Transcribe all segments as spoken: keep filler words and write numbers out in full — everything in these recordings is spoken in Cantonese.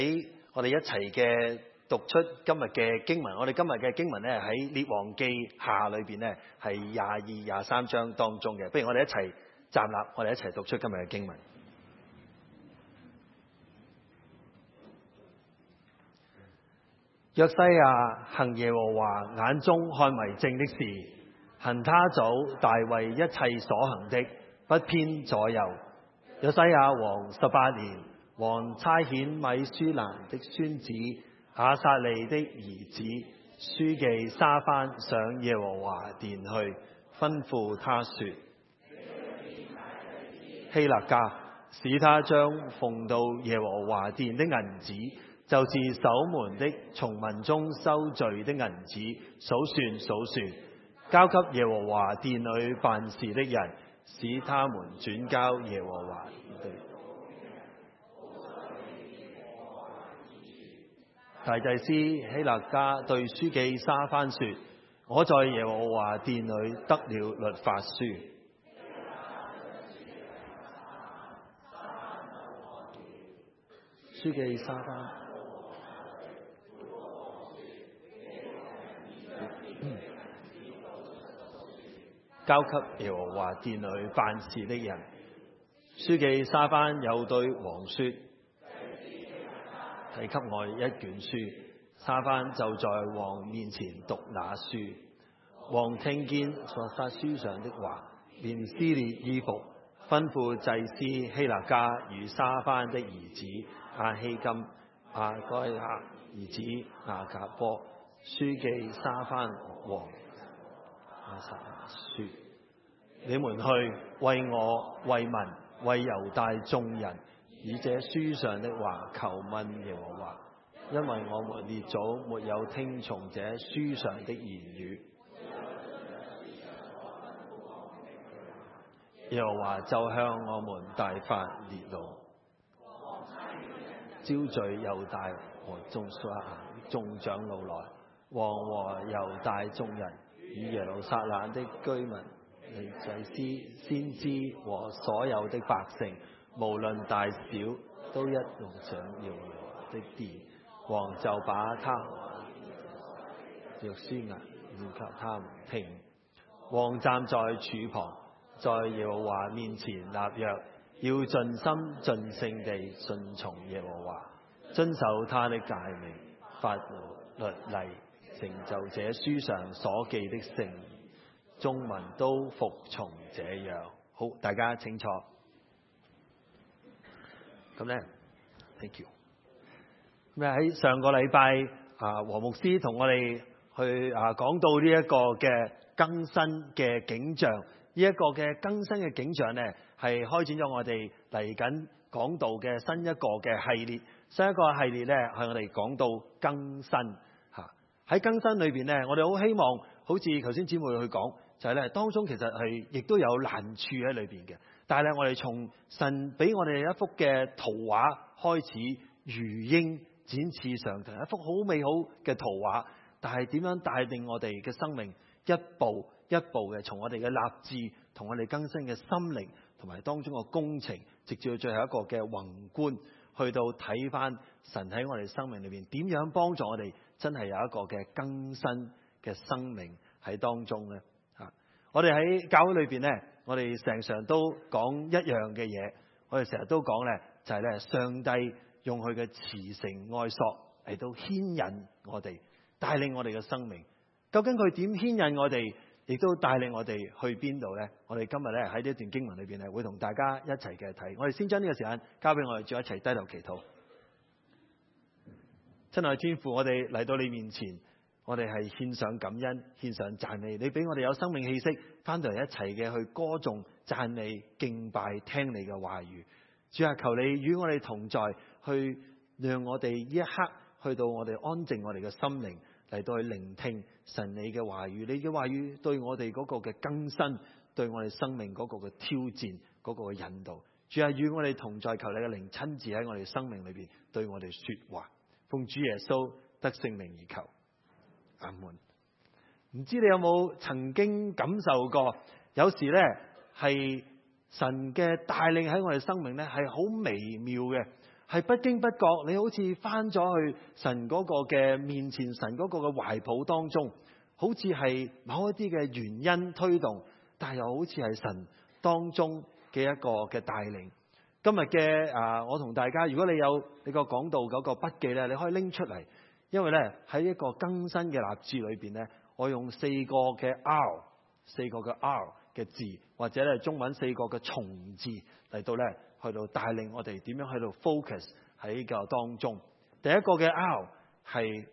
喺我哋一齊嘅讀出今日嘅經文，我哋今日嘅經文咧喺列王記下裏邊咧係廿二、廿三章當中嘅。不如我哋一齊站立，我哋一齊讀出今日嘅經文。約西亞行耶和華眼中看為正的事，行他祖大衛一切所行的，不偏左右。約西亞王十八年，王差遣米舒蘭的孫子亞撒利的兒子書記沙番上耶和華殿去，吩咐他說：希勒家，使他將奉到耶和華殿的銀子，就是守門的從民中收罪的銀子，數算數算，交給耶和華殿裏辦事的人，使他們轉交耶和華。大祭司希勒家對書記沙番說：我在耶和華殿裏得了律法書。書記沙番、嗯、交給耶和華殿裏辦事的人。書記沙番又對王說：提給我一卷書。沙番就在王面前讀那書。王聽見所發書上的話，便撕裂衣服，吩咐祭司希勒家與沙番的兒子亞希金、亞該亞兒子亞甲波、書記沙番王亞撒說：你們去為我、為民、為猶大眾人，以這書上的話求問耶和華，因為我們列祖沒有聽從這書上的言語。耶和華就向我們大發烈怒，招聚猶大和眾眾長老來，王和猶大眾人與耶路撒冷的居民、祭司、先知和所有的百姓，無論大小，都一同上耶和華的殿。王就把他約書亞念給他們聽。王站在柱旁，在耶和華面前立約，要盡心盡性地順從耶和華，遵守他的誡命、法律例，成就這書上所記的聖言。眾民都服從這樣。好，大家請坐。咁咧 ，thank you。咁喺上個禮拜啊，黃牧師同我哋去啊講到呢一個嘅更新嘅景象，呢、這、一個嘅更新嘅景象咧，係開展咗我哋嚟緊講道嘅新一個嘅系列。新一個系列咧，係我哋講到更新嚇。喺更新裏邊咧，我哋好希望，好似頭先姊妹去講，就係咧當中其實係亦都有難處喺裏邊嘅。但係咧，我哋從神俾我哋一幅嘅圖畫開始，如鷹展翅上騰，一幅好美好嘅圖畫。但係點樣帶領我哋嘅生命一步一步嘅，從我哋嘅立志同我哋更新嘅心靈，同埋當中嘅工程，直至到最後一個嘅宏觀，去到睇翻神喺我哋生命裏邊點樣幫助我哋，真係有一個嘅更新嘅生命喺當中咧。吓，我哋喺教會裏邊咧，我哋成常都講一樣嘅嘢，我哋成日都講咧，就係咧上帝用佢嘅慈繩愛索嚟到牽引我哋，帶領我哋嘅生命。究竟佢點牽引我哋，亦都帶領我哋去邊度呢？我哋今日咧喺呢一段經文裏邊咧，會同大家一齊嘅睇。我哋先將呢個時間交俾我哋，再一齊低頭祈禱。親愛的天父，我哋嚟到你面前，我哋係獻上感恩，獻上讚美。你俾我哋有生命氣息，翻到嚟一齊嘅去歌頌、讚美、敬拜，聽你嘅話語。主啊，求你與我哋同在，去讓我哋呢一刻去到我哋安靜我哋嘅心靈，嚟到去聆聽神你嘅話語。你嘅話語對我哋嗰個嘅更新，對我哋生命嗰個嘅挑戰，嗰個嘅引導。主啊，與我哋同在，求你嘅靈親自喺我哋生命裏邊對我哋說話。奉主耶穌得聖名而求，阿門。唔知你有冇曾經感受過，有時呢係神嘅帶領喺我哋生命呢係好微妙嘅， 係不經不覺，你好似翻咗去神嗰個嘅面前，神嗰個嘅懷抱當中，好似係某一啲嘅原因推動，但係又好似係神當中嘅一個嘅帶領。今日嘅啊，我同大家，如果你有你個講道嗰個筆記咧，你可以拎出嚟，因為咧喺一個更新嘅立志裏邊咧，我用四個嘅 R， 四個嘅 R 嘅字，或者咧中文四個嘅從字嚟到咧去到帶領我哋點樣喺度 focus 喺個當中。第一個嘅 R 係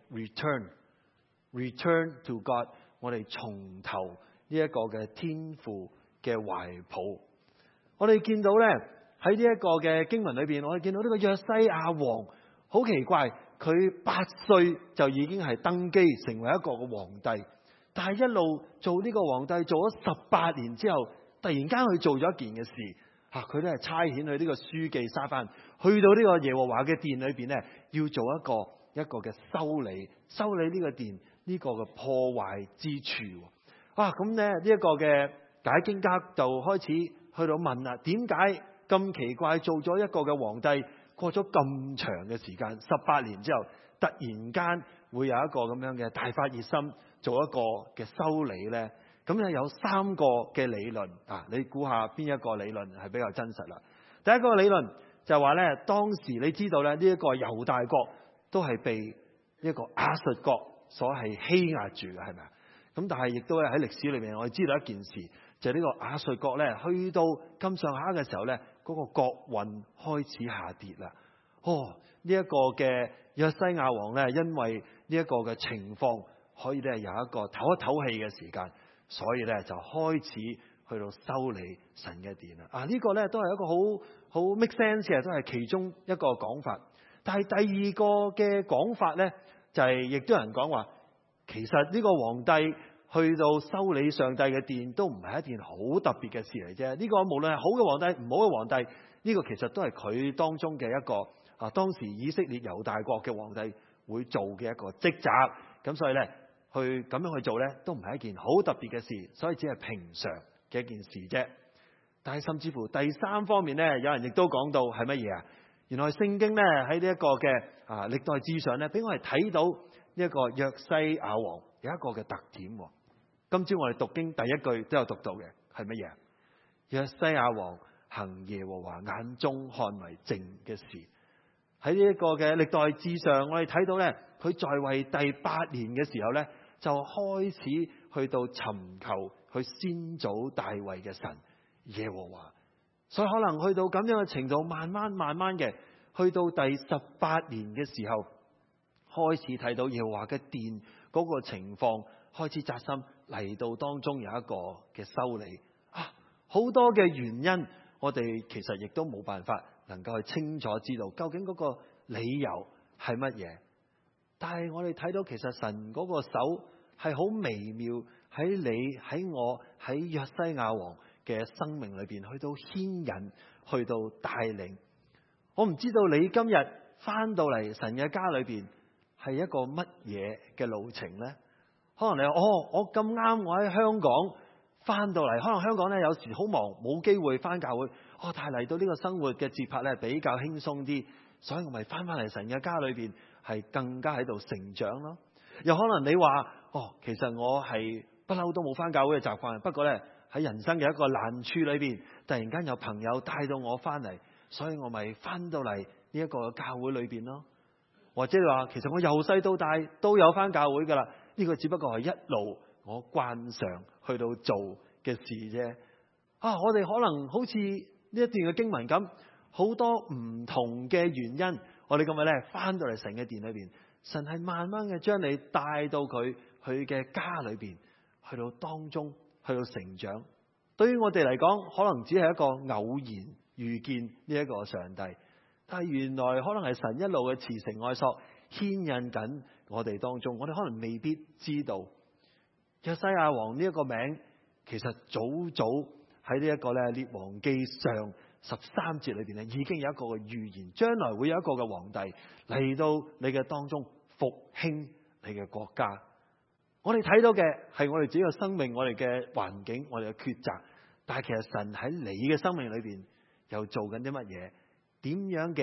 return，return to God， 我哋從頭呢一個嘅天父嘅懷抱。我哋見到咧喺呢一個嘅經文裏邊，我哋見到呢個約西亞王好奇怪，佢八歲就已經係登基成為一個嘅皇帝，但係一路做呢個皇帝做咗十八年之後，突然間佢做咗一件嘅事，吓佢咧係差遣佢呢個書記沙番去到呢個耶和華嘅殿裏邊咧，要做一個一個嘅修理，修理呢個殿呢個嘅破壞之處。啊，咁咧呢一個嘅解經家就開始去到問啦，點解咁奇怪做咗一個嘅皇帝，過咗咁長嘅時間，十八年之後，突然間會有一個咁樣嘅大發熱心做一個嘅修理咧？咁咧有三個嘅理論啊，你估下邊一個理論係比較真實啦？第一個理論就係話咧，當時你知道咧呢一個猶大國都係被一個亞述國所係欺壓住嘅，係咪啊？咁但係亦都係喺歷史裏面，我哋知道一件事，就係呢個亞述國咧，去到咁上下嘅時候咧，嗰個國運開始下跌啦。哦，呢一個嘅約西亞王咧，因為呢一個嘅情況，可以咧有一個唞一唞氣嘅時間，所以咧就開始去到修理神嘅殿啦。啊，呢個咧都係一個好好 make sense 嘅，都係其中一個講法。但係第二個嘅講法咧，就係亦都有人講話，其實呢個皇帝去到修理上帝嘅殿都唔係一件好特別嘅事嚟啫。呢個無論係好嘅皇帝，唔好嘅皇帝，呢個其實都係佢當中嘅一個啊，當時以色列猶大國嘅皇帝會做嘅一個職責。咁所以咧，去咁樣去做咧，都唔係一件好特別嘅事，所以只係平常嘅一件事啫。但係甚至乎第三方面咧，有人亦都講到係乜嘢啊？原來聖經咧喺呢一個嘅啊歷代志上咧，俾我哋睇到呢一個約西亞王有一個嘅特點。今朝我哋讀經第一句都有讀到嘅係乜嘢？約西亞王行耶和華眼中看為正嘅事。喺呢一個嘅歷代志上，我哋睇到咧，佢在位第八年嘅時候咧，就開始去到尋求佢先祖大衛嘅神耶和華。所以可能去到咁樣嘅程度，慢慢慢慢嘅去到第十八年嘅時候，開始睇到耶和華嘅殿嗰個情況開始扎心，嚟到當中有一個嘅修理啊，好多嘅原因，我哋其實亦都冇辦法能夠去清楚知道究竟嗰個理由係乜嘢。但係我哋睇到其實神嗰個手係好微妙，喺你喺我喺約西亞王嘅生命裏邊去到牽引，去到帶領。我唔知道你今日翻到嚟神嘅家裏邊係一個乜嘢嘅路程呢？可能你話哦，我咁啱我喺香港翻到嚟，可能香港咧有時好忙，冇機會翻教會。哦，但係嚟到呢個生活嘅節拍咧比較輕鬆啲，所以我咪翻翻嚟神嘅家裏邊係更加喺度成長咯。又可能你話哦，其實我係不嬲都冇翻教會嘅習慣，不過咧喺人生嘅一個難處裏邊，突然間有朋友帶到我翻嚟，所以我咪翻到嚟呢一個教會裏邊咯。或者你話其實我由細到大都有翻教會噶啦，呢個只不過係一路我慣常去到做嘅事啫。啊，我哋可能好似呢一段嘅經文咁，好多唔同嘅原因，我哋今日咧翻到嚟神嘅殿裏邊，神係慢慢嘅將你帶到佢佢嘅家裏邊，去到當中去到成長。對於我哋嚟講，可能只係一個偶然遇見呢一個上帝，但係原來可能係神一路嘅慈繩愛索牽引緊我哋當中，我哋可能未必知道。約西亞王呢一個名，其實早早喺呢一個咧列王記上十三節裏邊咧，已經有一個嘅預言，將來會有一個嘅皇帝嚟到你嘅當中復興你嘅國家。我哋睇到嘅係我哋自己嘅生命，我哋嘅環境，我哋嘅抉擇，但係其實神喺你嘅生命裏邊又做緊啲乜嘢？點樣嘅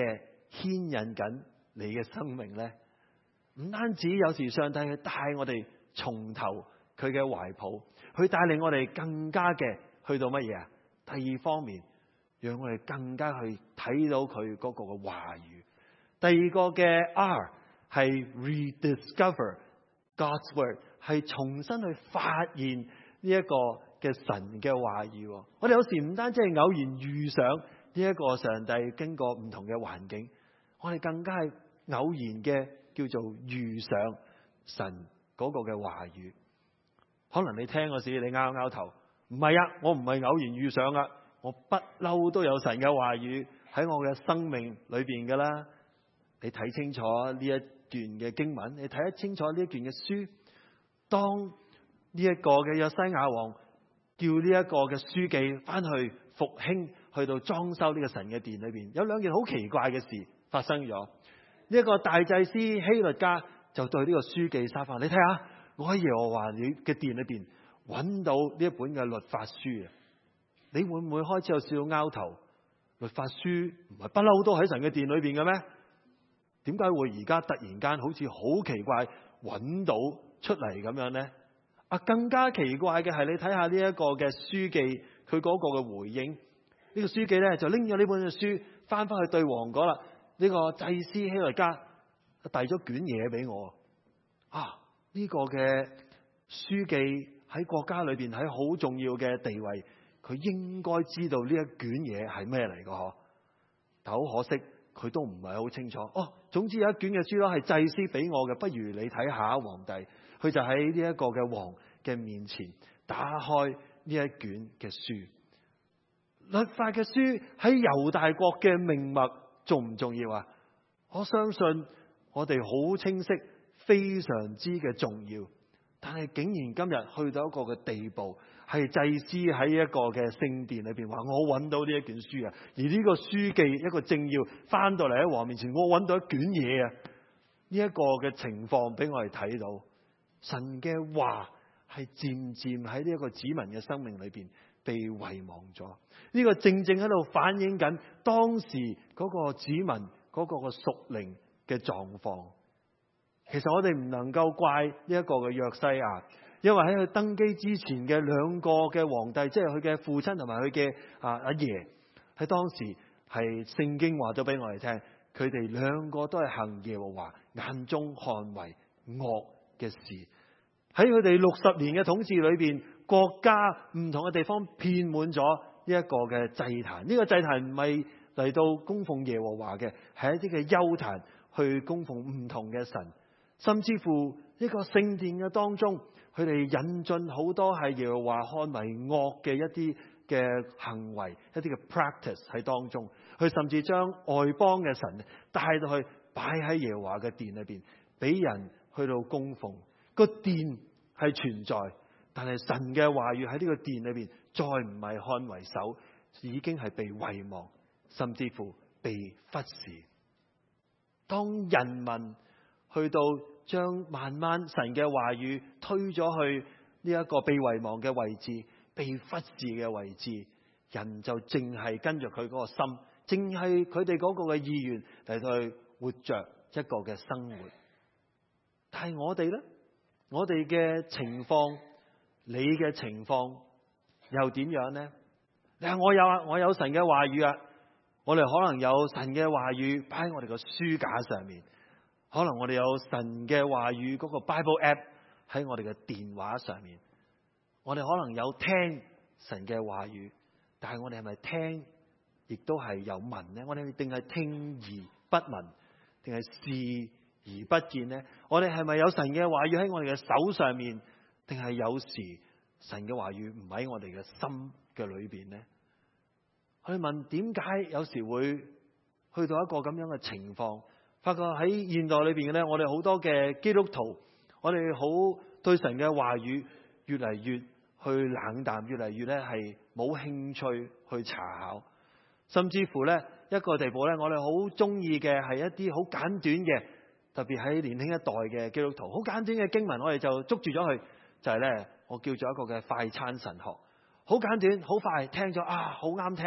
牽引緊你嘅生命呢？唔單止有時上帝去帶我哋重投佢嘅懷抱，去帶領我哋更加嘅去到乜嘢啊？第二方面，讓我哋更加去睇到佢嗰個嘅話語。第二個嘅 R 係 rediscover God's word， 係重新去發現呢一個嘅神嘅話語。我哋有時唔單止係偶然遇上呢一個上帝，經過唔同嘅環境，我哋更加係偶然嘅叫做遇上神嗰個嘅話語。可能你聽嗰時你拗拗頭，唔係啊，我唔係偶然遇上啊，我不嬲都有神嘅話語喺我嘅生命裏邊噶啦。你睇清楚呢一段嘅經文，你睇得清楚呢一段嘅書。當呢一個嘅約西亞王叫呢一個嘅書記翻去復興，去到裝修呢個神嘅殿裏邊，有兩件好奇怪嘅事發生咗。呢、這、一個大祭司希律家就對呢個書記沙法，你睇下，我喺耶和華你嘅殿裏邊揾到呢一本嘅律法書啊！你會唔會開始有少少拗頭？律法書唔係不嬲都喺神嘅殿裏邊嘅咩？點解會而家突然間好似好奇怪揾到出嚟咁樣呢？啊，更加奇怪嘅係你睇下呢一個嘅書記佢嗰個嘅回應。呢、這個書記咧就拎咗呢本嘅書翻翻去對王講啦。呢、這個祭司希律家遞咗卷嘢俾我。啊，呢、這個嘅書記喺國家裏邊喺好重要嘅地位，佢應該知道呢一卷嘢係咩嚟㗎嗬？但好可惜，佢都唔係好清楚。哦，總之有一卷嘅書啦，係祭司俾我嘅，不如你睇下皇帝。佢就喺呢一個嘅王嘅面前打開呢一卷嘅書。律法嘅書喺猶大國嘅命脈重唔重要啊？我相信我哋好清晰，非常之嘅重要。但係竟然今日去到一個嘅地步，係祭司喺一個嘅聖殿裏邊話我揾到呢一卷書啊，而呢個書記一個政要翻到嚟喺王面前，我揾到一卷嘢啊！呢一個嘅情況俾我哋睇到。神嘅話係漸漸喺呢一個子民嘅生命裏邊被遺忘咗。呢個正正喺度反映緊當時嗰個子民嗰個嘅屬靈嘅狀況。其實我哋唔能夠怪呢一個嘅約西亞，因為喺佢登基之前嘅兩個嘅皇帝，即係佢嘅父親同埋佢嘅啊阿爺，喺當時係聖經話咗俾我哋聽，佢哋兩個都係行耶和華眼中看為惡嘅事。喺佢哋六十年嘅統治裏邊，國家唔同嘅地方遍滿咗呢一個嘅祭壇。呢、這個祭壇唔係嚟到供奉耶和華嘅，係一啲嘅丘壇去供奉唔同嘅神。甚至乎呢個聖殿嘅當中，佢哋引進好多係耶和華看為惡嘅一啲嘅行為，一啲嘅 practice 喺當中。佢甚至將外邦嘅神帶到去擺喺耶和華嘅殿裏邊，俾人去到供奉。個殿係存在，但係神嘅話語喺呢個殿裏邊再唔係看為首，已經係被遺忘，甚至乎被忽視。當人民去到將慢慢神嘅話語推咗去呢一個被遺忘嘅位置，被忽視嘅位置，人就淨係跟住佢嗰個心，淨係佢哋嗰個嘅意願嚟到去活着一個嘅生活。但係我哋呢？我哋嘅情況，你嘅情況又點樣呢？你話我有啊，我有神嘅話語啊，我哋可能有神嘅話語擺喺我哋個書架上面，可能我哋有神嘅話語嗰個 Bible app 喺我哋嘅電話上面，我哋可能有聽神嘅話語，但係我哋係咪聽，亦都係有聞呢？我哋定係聽而不聞，定係視而不見呢？我哋係咪有神嘅話語喺我哋嘅手上面，定係有時神嘅話語唔喺我哋嘅心嘅裏邊呢？我哋問點解有時會去到一個咁樣嘅情況？發覺喺現代裏邊嘅咧，我哋好多嘅基督徒，我哋好對神嘅話語越嚟越去冷淡，越嚟越咧係冇興趣去查考，甚至乎咧一個地步咧，我哋好中意嘅係一啲好簡短嘅。特別喺年輕一代嘅基督徒，好簡短嘅經文，我哋就捉住咗佢，就係咧，我叫做一個嘅快餐神學，好簡短，好快聽咗啊，好啱聽，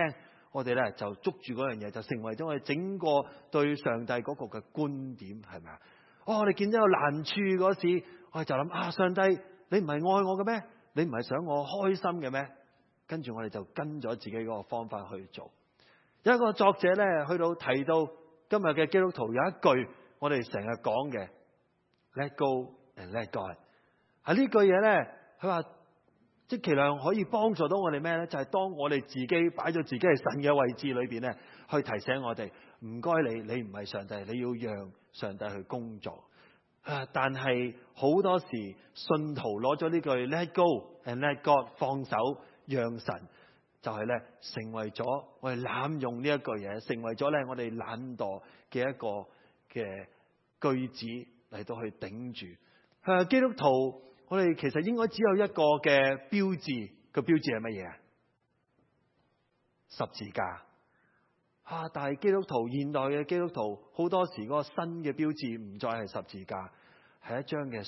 我哋咧就捉住嗰樣嘢，就成為咗我哋整個對上帝嗰個嘅觀點，係咪啊？哦，我哋見到有難處嗰時，我哋就諗啊，上帝，你唔係愛我嘅咩？你唔係想我開心嘅咩？跟住我哋就跟咗自己嗰個方法去做。有一個作者咧，去到提到今日嘅基督徒有一句我哋成日講嘅 Let go and let God。喺呢句嘢咧，佢話即其量可以幫助到我哋咩咧？就係、是、當我哋自己擺咗自己喺神嘅位置裏邊咧，去提醒我哋，唔該你，你唔係上帝，你要讓上帝去工作。啊！但係好多時信徒攞咗呢句 Let go and let God 放手讓神，就係咧成為咗我哋濫用呢一句嘢，成為咗咧我哋懶惰嘅一個嘅句子嚟到去頂住。誒，基督徒我哋其實應該只有一個嘅標誌，個標誌係乜嘢啊？十字架。啊！但係基督徒現代嘅基督徒好多時嗰個新嘅標誌唔再係十字架，係一張嘅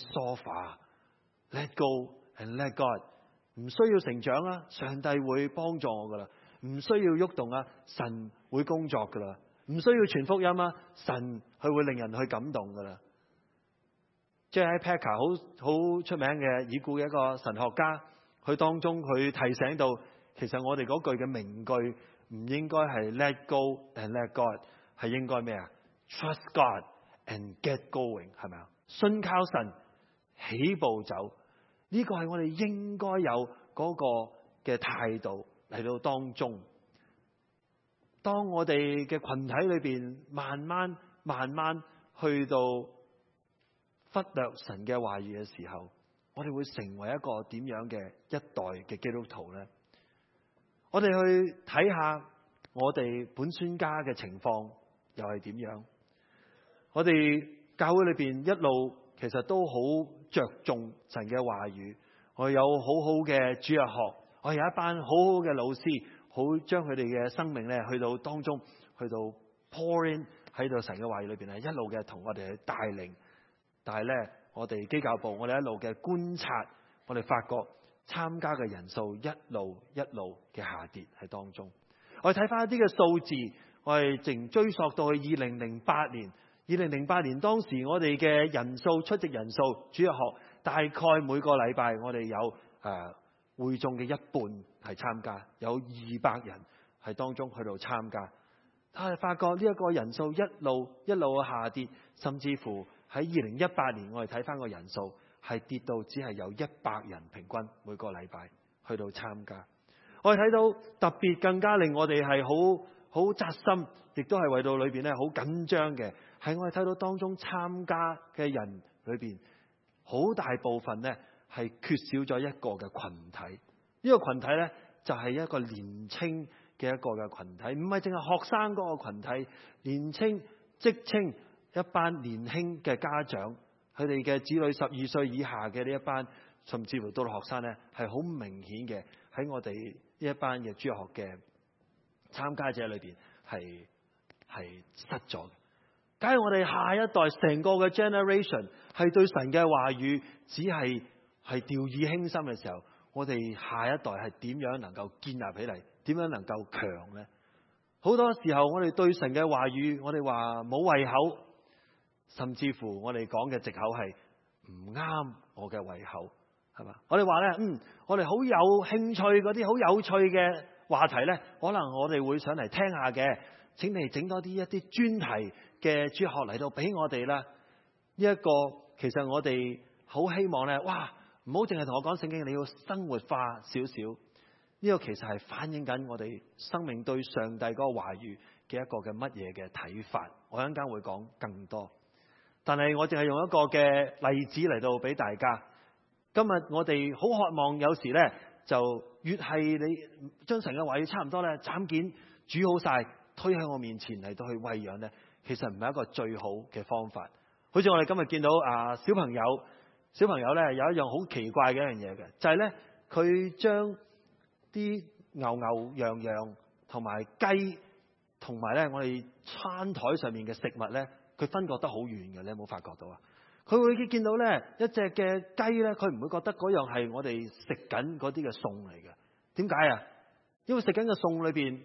sofa。Let go and let God。唔需要成長啦，上帝會幫助我噶啦。唔需要喐動啊，神會工作噶啦。唔需要傳福音啊，神佢會令人去感動噶啦。J I Packer 好好出名嘅已故嘅一個神學家，佢當中佢提醒到，其實我哋嗰句嘅名句唔應該係 Let go and let God， 係應該咩啊 ？Trust God and get going， 係咪啊？信靠神，起步走。呢個係我哋應該有嗰個嘅態度嚟到當中。當我哋嘅群體裏邊慢慢慢慢去到忽略神嘅話語嘅時候，我哋會成為一個點樣嘅一代嘅基督徒呢？我哋去睇下我哋本宣家嘅情況又係點樣？我哋教會裏邊一路其實都好着重神嘅話語，我有好好嘅主日學，我有一班好好嘅老師，好將佢哋嘅生命咧去到當中，去到 pour in 喺度神嘅話語裏邊咧，一路嘅同我哋去帶領。但係咧，我哋基教部，我哋一路嘅觀察，我哋發覺參加嘅人數一路一路嘅下跌喺當中。我哋睇翻一啲嘅數字，我哋淨追溯到去二零零八年。二零零八年當時我哋嘅人數出席人數主日學大概每個禮拜我哋有誒、呃、會眾嘅一半係參加，有二百人係當中去到參加。但係發覺呢一個人數一路一路下跌，甚至乎喺二零一八年我哋睇翻個人數係跌到只係有一百人平均每個禮拜去到參加。我哋睇到特別更加令我哋係好好扎心，亦都係為到裏邊咧好緊張嘅，係我哋睇到當中參加嘅人裏邊，好大部分呢係缺少咗一個嘅群體。呢個群體呢，就係一個年青嘅一個嘅群體，唔係淨係學生嗰個群體，年青職青一班年輕嘅家長，佢哋嘅子女十二歲以下嘅呢一班，甚至乎到學生呢，係好明顯嘅喺我哋呢一班嘅主日學嘅參加者裏邊係係失咗嘅。假如我哋下一代成個嘅 generation 係對神嘅話語只係係掉以輕心嘅時候，我哋下一代係點樣能夠建立起嚟？點樣能夠強呢？好多時候我哋對神嘅話語，我哋話冇胃口，甚至乎我哋講嘅藉口係唔啱我嘅胃口，係嘛？我哋話咧，嗯，我哋好有興趣嗰啲好有趣嘅話題咧，可能我哋會上嚟聽下嘅。請你整多啲一啲專題嘅主學嚟到俾我哋啦。呢、這、一個其實我哋好希望咧，哇！唔好淨係同我講聖經，你要生活化少少。呢、這個其實係反映緊我哋生命對上帝嗰個話語嘅一個嘅乜嘢嘅睇法。我一陣間會講更多，但係我淨係用一個嘅例子嚟到俾大家。今日我哋好渴望，有時咧就越係你將神嘅話語差唔多咧斬件煮好晒，推喺我面前嚟到去餵養咧，其實唔係一個最好嘅方法。好似我哋今日見到啊小朋友，小朋友咧有一樣好奇怪嘅一樣嘢嘅，就係咧佢將啲牛牛羊羊同埋雞同埋咧我哋餐台上面嘅食物咧，佢分割得好遠嘅，你有冇發覺到啊？佢會見到咧一隻嘅雞咧，佢唔會覺得嗰樣係我哋食緊嗰啲嘅餸嚟嘅。點解啊？因為食緊嘅餸裏邊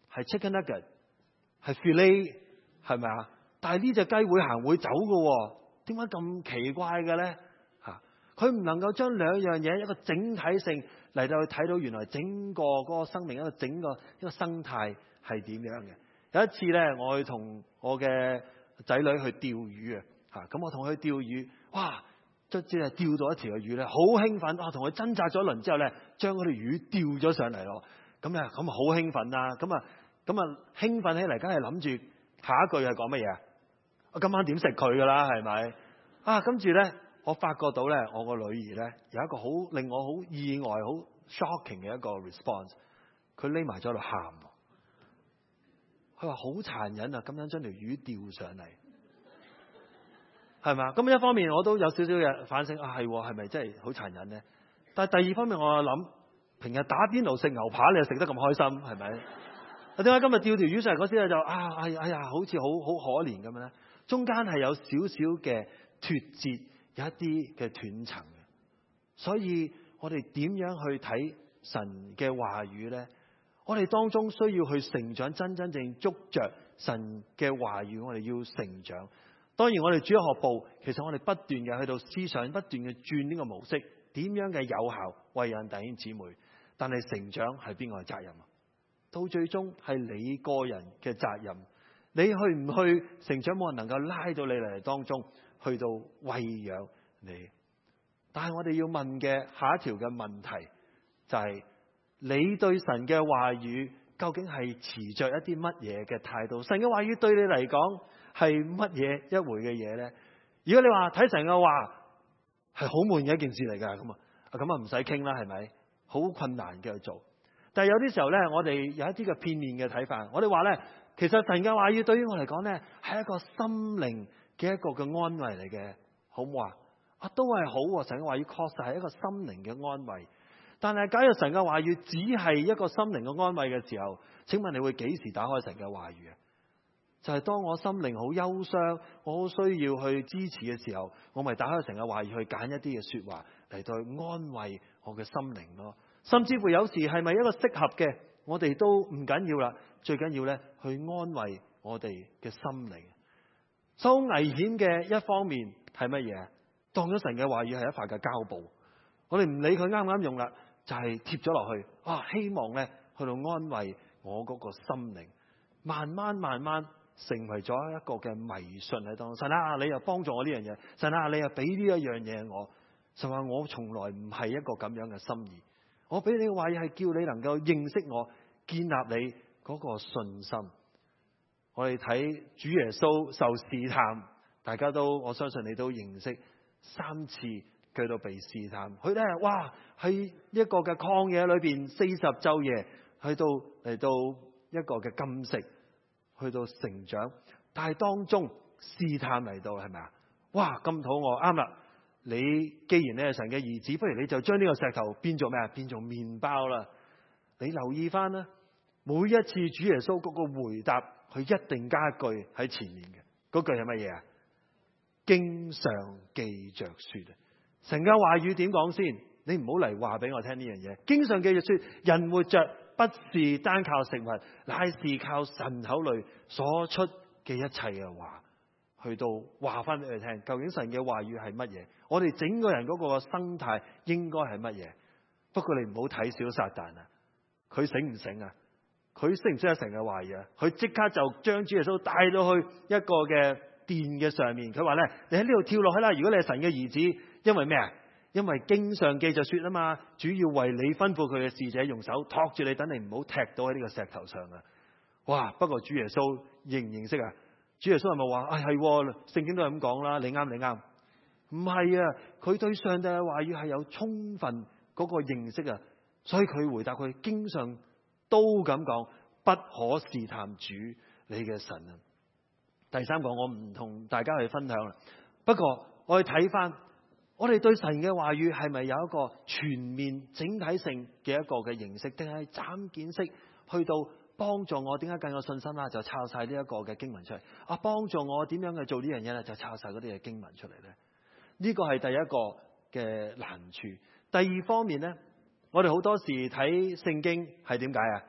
係 chicken nugget， 係 filet， 係咪啊？但係呢隻雞會行會走嘅，點解咁奇怪嘅咧？吓，佢唔能夠將兩樣嘢一個整體性嚟到去睇到原來整個嗰個生命一個整個一個生態係點樣嘅。有一次咧，我去同我嘅仔女去釣魚啊，吓，咁我同佢釣魚，哇！卒之係釣到一條嘅魚咧，好興奮啊！同佢掙扎咗一輪之後咧，將嗰條魚釣咗上嚟咯。咁咧，咁啊好興奮啦！咁啊，咁啊興奮起嚟，梗係諗住下一句係講乜嘢啊？我今晚點食佢噶啦？係咪啊？跟住咧，我發覺到咧，我個女兒咧有一個好令我好意外、好 shocking 嘅一個 response。佢匿埋咗喺度喊，佢話好殘忍啊！咁樣將條魚釣上嚟。係嘛？咁一方面我都有少少嘅反省啊，係係咪真係好殘忍咧？但係第二方面我又諗，平日打邊爐食牛扒你又食得咁開心，係咪？啊，點解今日釣條魚上嚟嗰時咧就啊哎哎呀，好似好好可憐咁樣咧？中間係有少少嘅脫節，有一啲嘅斷層嘅。所以我哋點樣去睇神嘅話語咧？我哋當中需要去成長，真真正捉着神嘅話語，我哋要成長。當然我哋主日學部，其實我哋不斷嘅去到思想，不斷嘅轉呢個模式，點樣嘅有效為人弟兄姊妹。但係成長係邊個嘅責任啊？到最終係你個人嘅責任。你去唔去成長，冇人能夠拉到你嚟當中，去到餵養你。但係我哋要問嘅下一條嘅問題就係：你對神嘅話語究竟係持着一啲乜嘢嘅態度？神嘅話語對你嚟講係乜嘢一回嘅嘢咧？如果你話睇神嘅話係好悶嘅一件事嚟㗎，咁啊咁啊唔使傾啦，係咪？好困難嘅去做。但係有啲時候咧，我哋有一啲嘅片面嘅睇法。我哋話咧，其實神嘅話語對於我嚟講咧，係一個心靈嘅一個嘅安慰嚟嘅，好唔好啊？啊，都係好。神嘅話語確實係一個心靈嘅安慰。但係假如神嘅話語只係一個心靈嘅安慰嘅時候，請問你會幾時打開神嘅話語啊？就係當我心靈好憂傷，我好需要去支持嘅時候，我咪打開神嘅話語去揀一啲嘅說話嚟到去安慰我嘅心靈咯。甚至乎有時係咪一個適合嘅，我哋都唔緊要啦。最緊要咧去安慰我哋嘅心靈。所以危險嘅一方面係乜嘢？當咗神嘅話語係一塊嘅膠布，我哋唔理佢啱唔啱用啦，就係貼咗落去啊，希望咧去到安慰我嗰個心靈，慢慢慢慢成為咗一個嘅迷信喺當中。神啊，你又幫助我呢樣嘢，神啊，你又俾呢一樣嘢我，就話我從來唔係一個咁樣嘅心意。我俾你嘅話語係叫你能夠認識我，建立你嗰個信心。我哋睇主耶穌受試探，大家都我相信你都認識，三次佢都被試探。佢咧哇喺一個嘅曠野裏邊四十晝夜，去到嚟到一個嘅禁食，去到成長。但係當中試探嚟到係咪啊？哇咁肚餓，啱啦！你既然你係神嘅兒子，不如你就將呢個石頭變做咩啊？變做麵包啦！你留意翻啦，每一次主耶穌嗰個回答，佢一定加一句喺前面嘅，嗰句係乜嘢啊？經上記着說啊！神嘅話語點講先？你唔好嚟話俾我聽呢樣嘢。經上記着說，人活着不是單靠食物，乃是靠神口裏所出嘅一切嘅話。去到話翻俾佢聽，究竟神嘅話語係乜嘢？我哋整個人嗰個生態應該係乜嘢？不過你唔好睇小撒旦啊！佢醒唔醒啊？佢識唔識得神嘅話語啊？佢即刻就將主耶穌帶到去一個嘅殿嘅上面。佢話咧：你喺呢度跳落去啦！如果你係神嘅兒子，因為咩啊？因為經上記着說啊嘛，主要為你吩咐佢嘅使者用手托住你，等你唔好踢到喺呢個石頭上啊！哇！不過主耶穌認唔認識啊？主耶穌係咪話：哎係，聖經都係咁講啦，你啱你啱。唔係啊，佢對上帝嘅話語係有充分嗰個認識啊，所以佢回答佢經上都咁講，不可試探主你嘅神啊。第三個我唔同大家去分享啦。不過我哋睇翻，我哋對神嘅話語係咪有一個全面整體性嘅一個嘅認識，定係斬件式去到幫助我點解更有信心啦？就抄晒呢一個嘅經文出嚟啊！幫助我點樣去做呢樣嘢咧？就抄晒嗰啲嘅經文出嚟咧。呢個係第一個嘅難處。第二方面咧，我哋好多時睇聖經係點解啊？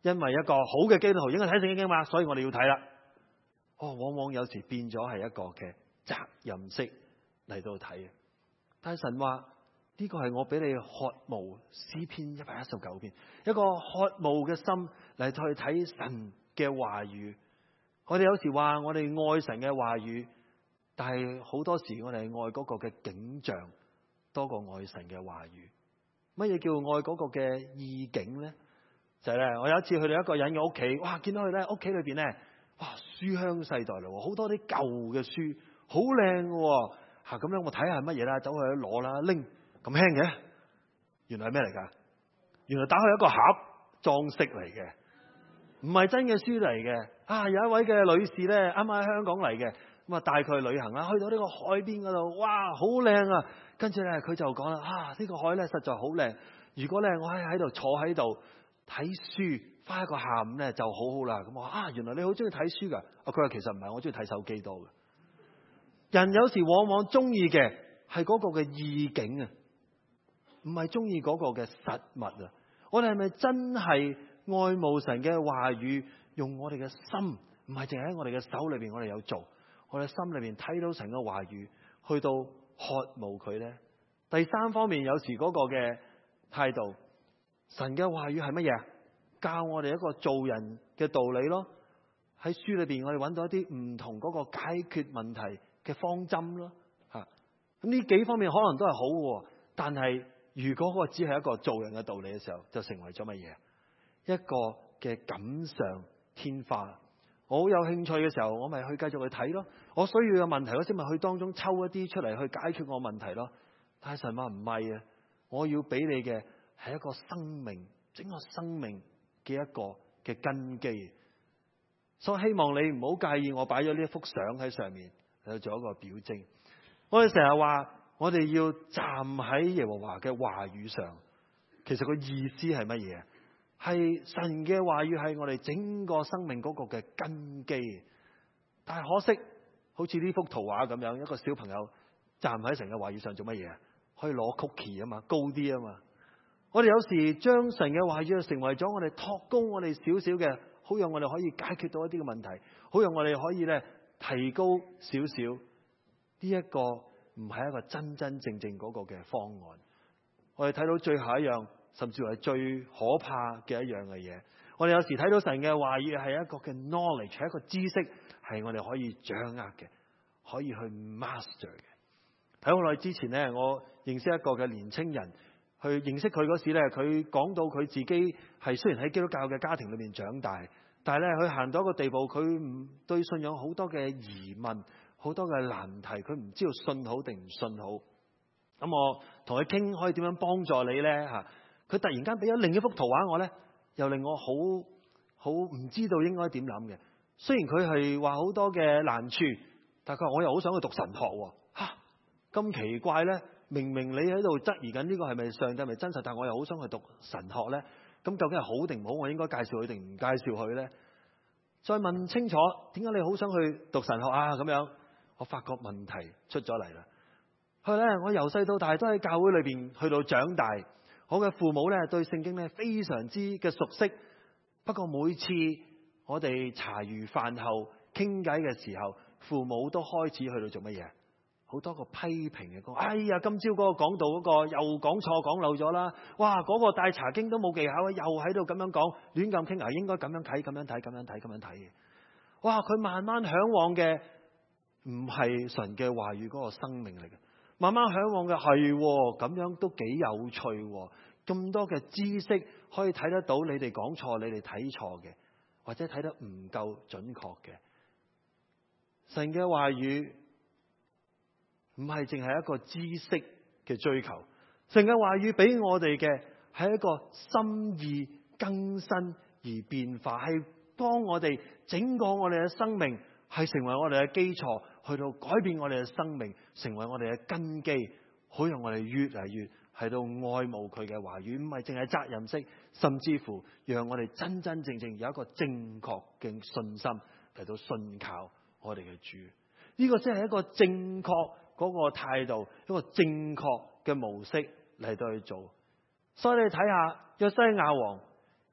因為一個好嘅基督徒應該睇聖經嘛，所以我哋要睇啦。哦，往往有時變咗係一個嘅責任式嚟到睇。但係神話呢個係我俾你渴慕，詩篇一百一十九篇，一個渴慕嘅心嚟去睇神嘅話語。我哋有時話我哋愛神嘅話語，但係好多時我哋係愛嗰個嘅景象多過愛神嘅話語。乜嘢叫愛嗰個嘅意境咧？就係咧，我有一次去到一個人嘅屋企，哇！見到佢咧屋企裏邊咧，哇！書香世代嚟，好多啲舊嘅書，好靚嘅吓。咁樣我睇下係乜嘢啦，走去攞啦，拎咁輕嘅，原來係咩嚟噶？原來打開一個盒裝飾嚟嘅，唔係真嘅書嚟嘅。啊，有一位嘅女士咧，啱啱喺香港嚟嘅，咁啊帶佢去旅行啦，去到呢個海邊嗰度，哇，好靚啊！跟住咧佢就講啦，啊，呢個海咧實在好靚，如果咧我喺喺度坐喺度睇書，花一個下午咧就好好啦。咁我話啊，原來你好中意睇書噶？啊，佢話其實唔係，我中意睇手機多嘅。人有時往往中意嘅係嗰個嘅意境啊，唔係中意嗰個嘅實物啊。我哋係咪真係愛慕神嘅話語，用我哋嘅心，唔係淨係喺我哋嘅手裏邊，我哋有做，我哋心裏邊睇到神嘅話語，去到渴慕佢咧？第三方面，有時嗰個嘅態度，神嘅話語係乜嘢？教我哋一個做人嘅道理咯。喺書裏邊，我哋揾到一啲唔同嗰個解決問題嘅方針咯。吓，咁呢幾方面可能都係好嘅，但係如果個只係一個做人嘅道理嘅時候，就成為咗乜嘢？一個嘅錦上添花。我好有興趣嘅時候，我咪去繼續去睇咯。我需要嘅問題，我先咪去當中抽一啲出嚟去解決我問題咯。但係神話唔係啊，我要俾你嘅係一個生命，整個生命嘅一個嘅根基。所以希望你唔好介意我擺咗呢一幅相喺上面嚟做一個表徵。我哋成日話我哋要站喺耶和華嘅話語上，其實個意思係乜嘢？係神嘅話語係我哋整個生命嗰個嘅根基。但係可惜，好似呢幅圖畫咁樣，一個小朋友站喺神嘅話語上做乜嘢？可以攞 cookie 啊嘛，高啲啊嘛。我哋有時將神嘅話語成為咗我哋托高我哋少少嘅，好讓我哋可以解決到一啲嘅問題，好讓我哋可以咧提高少少。呢一個唔係一個真真正正嗰個嘅方案。我哋睇到最後一樣，甚至係最可怕嘅一樣嘅嘢。我哋有時睇到神嘅話語係一個嘅 knowledge， 係一個知識，係我哋可以掌握嘅，可以去 master 嘅。喺好耐之前咧，我認識一個嘅年青人，去認識佢嗰時咧，佢講到佢自己係雖然喺基督教嘅家庭裏面長大，但係咧佢行到一個地步，佢唔對信仰好多嘅疑問，好多嘅難題，佢唔知道信好定唔信好。咁我同佢傾可以點樣幫助你咧吓？佢突然間俾咗另一幅圖畫我咧，又令我好好唔知道應該點諗嘅。雖然佢係話好多嘅難處，但係佢話我又好想去讀神學喎。吓，咁奇怪咧！明明你喺度質疑緊呢個係咪上帝係咪真實，但我又好想去讀神學咧。咁究竟係好定唔好？我應該介紹佢定唔介紹佢咧？再問清楚，點解你好想去讀神學啊？咁樣，我發覺問題出咗嚟啦。佢咧，我由細到大都喺教會裏邊去到長大，我嘅父母咧對聖經咧非常之嘅熟悉。不過每次我哋茶餘飯後傾偈嘅時候，父母都開始去到做乜嘢？好多個批評嘅講，哎呀，今朝嗰個講道嗰個又講錯講漏咗啦！哇，嗰個帶查經都冇技巧，又喺度咁樣講，亂咁傾啊，應該咁樣睇，咁樣睇，咁樣睇，咁樣睇嘅。哇，佢慢慢向往嘅唔係神嘅話語嗰個生命嚟嘅，慢慢向往嘅係咁樣都幾有趣，咁多嘅知識可以睇得到你哋講錯，你哋睇錯嘅，或者睇得唔夠準確嘅。神嘅話語唔係淨係一個知識嘅追求，神嘅話語俾我哋嘅係一個心意更新而變化，係幫我哋整個我哋嘅生命，係成為我哋嘅基礎，去到改變我哋嘅生命，成為我哋嘅根基，好讓我哋越嚟越喺度愛慕佢嘅話語，唔係淨係責任式，甚至乎讓我哋真真正正有一個正確嘅信心嚟到信靠我哋嘅主。呢個先係一個正確嗰個態度，一個正確嘅模式嚟到去做。所以你睇下約西亞王，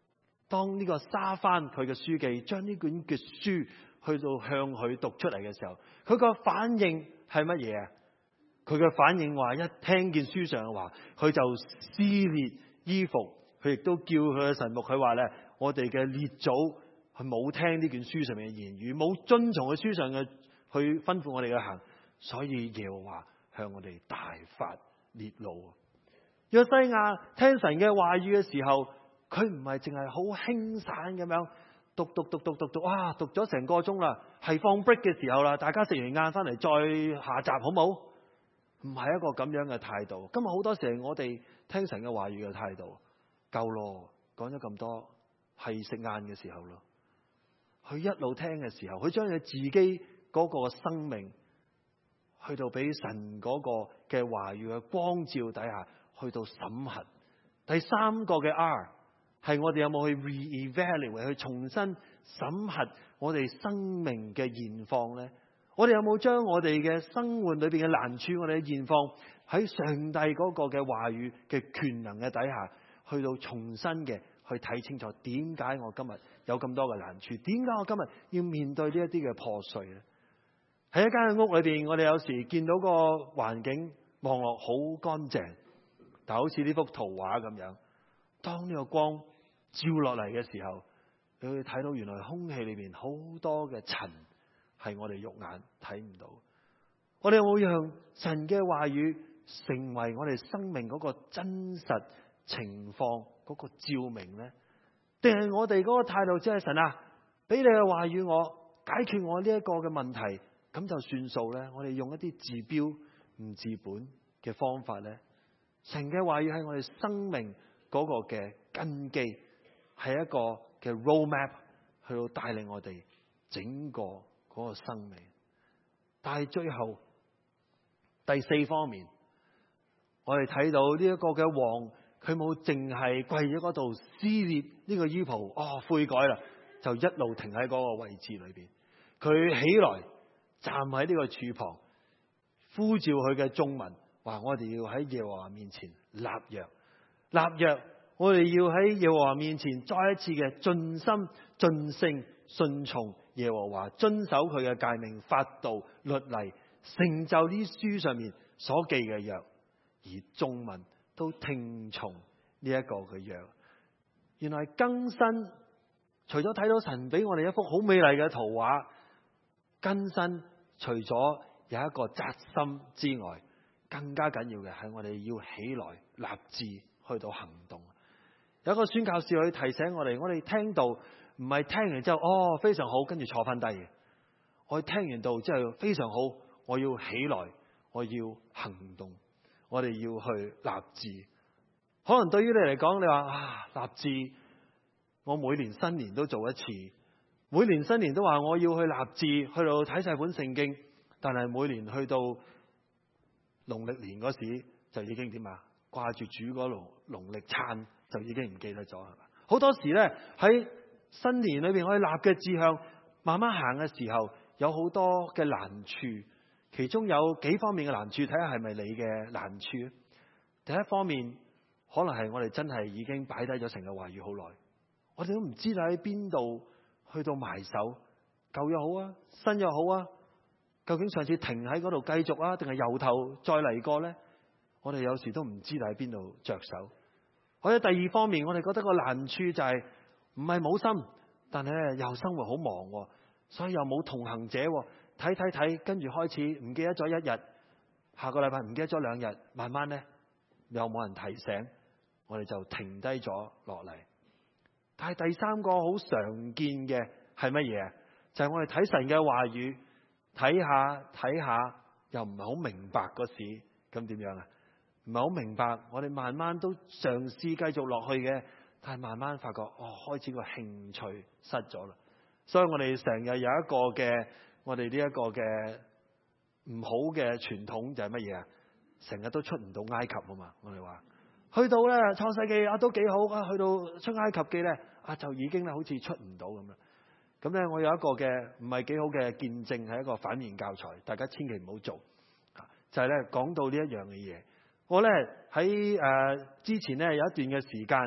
當呢個沙番佢嘅書記將呢卷嘅書去到向佢讀出嚟嘅時候，佢個反應係乜嘢啊？佢嘅反應話，一聽見書上嘅話，佢就撕裂衣服。佢亦都叫佢嘅神僕，佢話咧，我哋嘅列祖佢冇聽呢卷書上面嘅言語，冇遵從佢書上嘅去吩咐我哋嘅行，所以耶和華向我哋大發烈怒。約西亞聽神嘅話語嘅時候，佢唔係淨係好輕散咁樣讀讀讀讀讀讀，哇！讀咗成個鐘啦，係放 break 嘅時候啦，大家食完晏翻嚟再下集好冇？唔係一個咁樣嘅態度。今日好多時係我哋聽神嘅話語嘅態度。夠咯，講咗咁多，係食晏嘅時候咯。佢一路聽嘅時候，佢將佢自己嗰個生命去到俾神嗰個嘅話語嘅光照底下，去到審核。第三個嘅 R 係我哋有冇去 re-evaluate 去重新審核我哋生命嘅現況咧？我哋有冇將我哋嘅生活裏邊嘅難處，我哋嘅現況喺上帝嗰個嘅話語嘅權能嘅底下，去到重新嘅去睇清楚，點解我今日有咁多嘅難處？點解我今日要面對呢一啲嘅破碎咧？喺一間屋裏邊，我哋有時見到個環境望落好乾淨，但好似呢幅圖畫咁樣，當呢個光照落嚟嘅時候，你會睇到原來空氣裏邊好多嘅塵係我哋肉眼睇唔到。我哋有冇讓神嘅話語成為我哋生命嗰個真實情況嗰個照明呢？定係我哋嗰個態度只係神啊，俾你嘅話語我解決我呢一個嘅問題，咁就算數呢？我哋用一啲治標唔治本嘅方法呢？神嘅話語係我哋生命嗰個嘅根基，係一個嘅 roadmap 去到帶領我哋整個嗰個生命。但係最後第四方面，我哋睇到呢一個嘅王，佢冇淨係跪喺嗰度撕裂呢個衣袍，哦，悔改啦，就一路停喺嗰個位置裏邊。佢起來站喺呢個柱旁，呼召佢嘅眾民，話我哋要喺耶和華面前立約，立約，我哋要喺耶和華面前再一次嘅盡心盡性順從耶和華，遵守佢嘅誡命、法度、律例，成就呢書上面所記嘅約，而眾民都聽從呢一個嘅約。原來更新，除咗睇到神俾我哋一幅好美麗嘅圖畫，更新除咗有一個扎心之外，更加緊要嘅係我哋要起來立志去到行動。有一個宣教士去提醒我哋，我哋聽到唔係聽完之後哦非常好，跟住坐翻低嘅。我聽完道之後非常好，我要起來，我要行動，我哋要去立志。可能對於你嚟講，你話啊立志，我每年新年都做一次，每年新年都話我要去立志，去到睇晒本聖經，但係每年去到農曆年嗰時就已經點啊？掛住煮嗰籠農曆餐就已經唔記得咗，係嘛？好多時咧喺新年裏邊可以立嘅志向，慢慢行嘅時候有好多嘅難處，其中有幾方面嘅難處，睇下係咪你嘅難處。第一方面可能係我哋真係已經擺低咗神嘅話語好耐，我哋都唔知道喺邊度去到埋手，舊又好啊，新又好啊，究竟上次停喺嗰度繼續啊，定係由頭再嚟過呢？我哋有時都唔知道喺邊度着手。或者第二方面，我哋覺得個難處就係唔係冇心，但係咧又生活好忙，所以又冇同行者，睇睇睇，跟住開始唔記得咗一日，下個禮拜唔記得咗兩日，慢慢咧又冇人提醒，我哋就停低咗落嚟。但係第三個好常見嘅係乜嘢？就係我哋睇神嘅話語，睇下睇下又唔係好明白嗰時，咁點樣啊？唔係好明白，我哋慢慢都嘗試繼續落去嘅，但係慢慢發覺，哦，開始個興趣失咗啦。所以我哋成日有一個嘅，我哋呢一個嘅唔好嘅傳統就係乜嘢啊？成日都出唔到埃及啊嘛，我哋話去到咧創世記啊都幾好啊，去到出埃及記咧啊就已經咧好似出唔到咁啦。咁咧我有一個嘅唔係幾好嘅見證，係一個反面教材，大家千祈唔好做。就係咧講到呢一樣嘅嘢。我咧喺誒之前咧有一段嘅時間，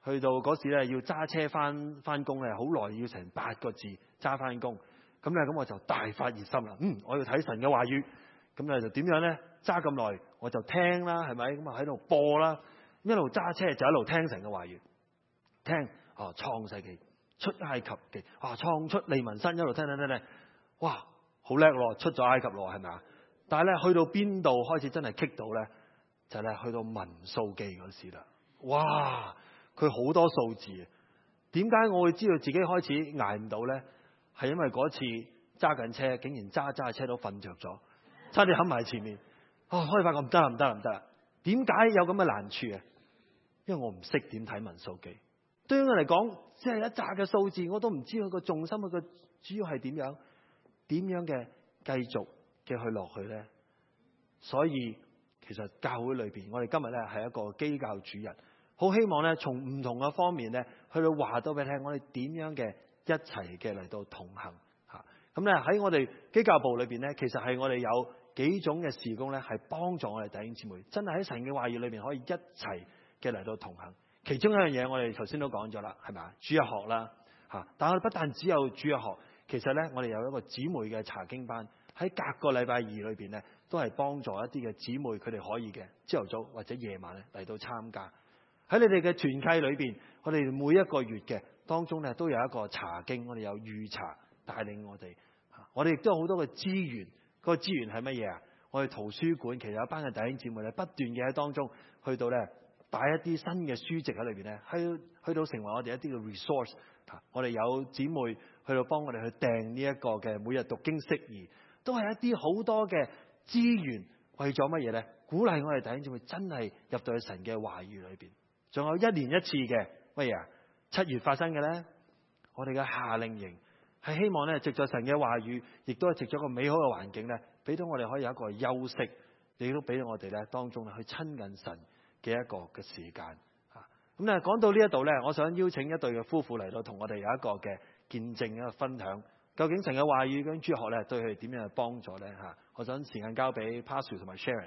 去到嗰時咧要揸車翻翻工咧，好耐，要成八個字揸翻工。咁咧咁我就大發熱心啦。嗯，我要睇神嘅話語。咁咧就點樣咧？揸咁耐我就聽啦，係咪？咁啊喺度播啦，一路揸車就一路聽神嘅話語，聽啊創世記、出埃及記，啊創出利民申，一路聽聽聽聽，哇好叻咯，出咗埃及咯，係咪啊？但係咧去到邊度開始真係棘到咧？就係咧去到民數記嗰時啦。哇！佢好多數字，點解我會知道自己開始捱唔到咧？係因為嗰次揸緊車，竟然揸揸車都瞓着咗，差啲冚埋前面。啊，可以發覺唔得啦，唔得啦，唔得啦！點解有咁嘅難處啊？因為我唔識點睇民數記。對於我嚟講，即係一紮嘅數字，我都唔知佢個重心，佢個主要係點樣，點樣嘅繼續嘅去落去咧。所以其實教會裏邊，我哋今日咧係一個基教主日，好希望咧從唔同嘅方面咧去到話到俾你聽，我哋點樣嘅一齊嘅嚟到同行嚇。咁咧喺我哋基教部裏邊咧，其實係我哋有幾種嘅事工咧，係幫助我哋弟兄姊妹，真係喺神嘅話語裏邊可以一齊嘅嚟到同行。其中一樣嘢，我哋頭先都講咗啦，係咪啊？主日學啦嚇，但係我哋不但只有主日學，其實咧我哋有一個姊妹嘅查經班，喺隔個禮拜二裏邊咧，都係幫助一啲嘅姊妹，佢哋可以嘅朝頭早或者夜晚咧嚟到參加。喺你哋嘅團契裏邊，我哋每一個月嘅當中咧都有一個查經，我哋有預查帶領我哋。我哋亦都有好多嘅資源，嗰個資源係乜嘢啊？我哋圖書館其實有一班嘅弟兄姊妹咧，不斷嘅喺當中去到咧擺一啲新嘅書籍喺裏邊咧，去去到成為我哋一啲嘅 resource。我哋有姊妹去到幫我哋去訂呢一個嘅每日讀經釋義，都係一啲好多嘅資源，為咗乜嘢咧？鼓勵我哋弟兄姊妹真係入到去神嘅話語裏邊。仲有一年一次嘅乜嘢啊？七月發生嘅咧，我哋嘅夏令營係希望咧，藉着神嘅話語，亦都係藉咗個美好嘅環境咧，俾到我哋可以有一個休息，亦都俾到我哋咧當中咧去親近神嘅一個嘅時間啊。咁咧講到呢一度咧，我想邀請一對嘅夫婦嚟到同我哋有一個嘅見證一個分享。究竟神嘅話語跟主學咧對佢哋點樣嘅幫助咧嚇？我想時間交俾 Pastor 同埋 Sharon。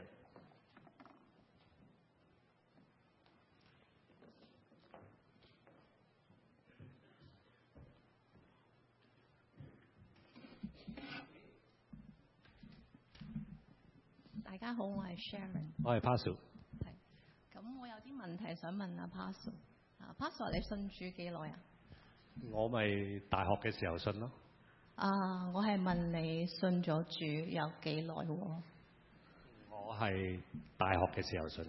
大家好，我係 Sharon。 我係 Pastor。 係，咁我有啲問題想問阿 Pastor。啊 Pastor，你信主幾耐啊？ 我咪大學嘅時候信咯。 啊，我係問你信咗主有幾耐喎？ 我係大學嘅時候信嘅。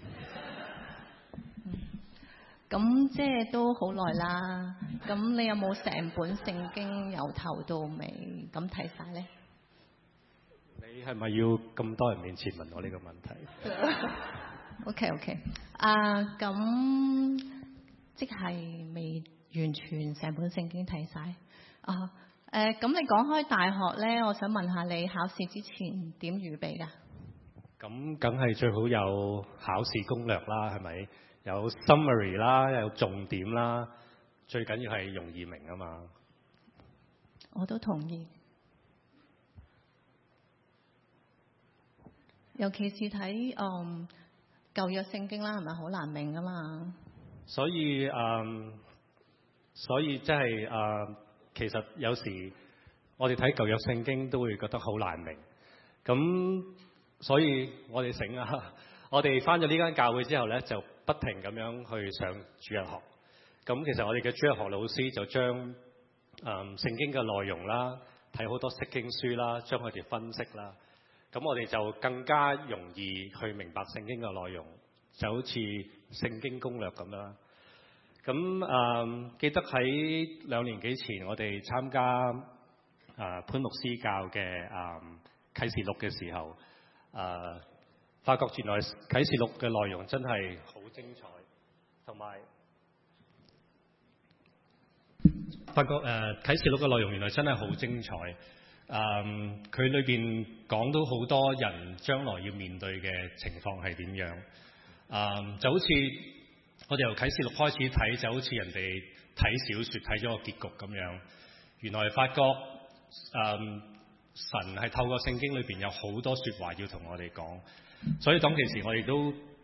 咁、嗯、即係都好耐啦。咁你有冇成本聖經由頭到尾咁睇晒咧？ 你係咪要咁多人面前問我呢個問題 ？OK OK。啊，咁即係未完全成本聖經睇晒啊？誒、呃，咁你講開大學咧，我想問下你考試之前點預備㗎？ 咁梗係最好有考試攻略啦，係咪？有 summary 啦，有重點啦，最緊要係容易明啊嘛。 我都同意。尤其是睇嗯舊約聖經啦，係咪好難明啊嘛？ 所以嗯，所以即係誒，其實有時我哋睇舊約聖經都會覺得好難明。咁所以我哋醒啊，我哋返咗呢間教會之後咧，就不停咁樣去上主日學。咁其實我哋嘅主日學老師就將誒、嗯、聖經嘅內容啦，睇好多釋經書啦，將佢哋分析啦。咁我哋就更加容易去明白聖經嘅內容，就好似聖經攻略咁啦。咁誒、嗯、記得喺兩年幾前，我哋參加誒、呃、潘牧師教嘅誒、嗯、啟示錄嘅時候，誒、呃、發覺原來啟示錄嘅內容真係好精彩，同埋發覺誒、呃、啟示錄嘅內容原來真係好精彩。誒、嗯，佢裏邊講到好多人將來要面對嘅情況係點樣？誒、嗯，就好似我哋由啟示錄開始睇，就好似人哋睇小說睇咗個結局咁樣。原來發覺誒、嗯，神係透過聖經裏邊有好多說話要同我哋講，所以當其時我哋都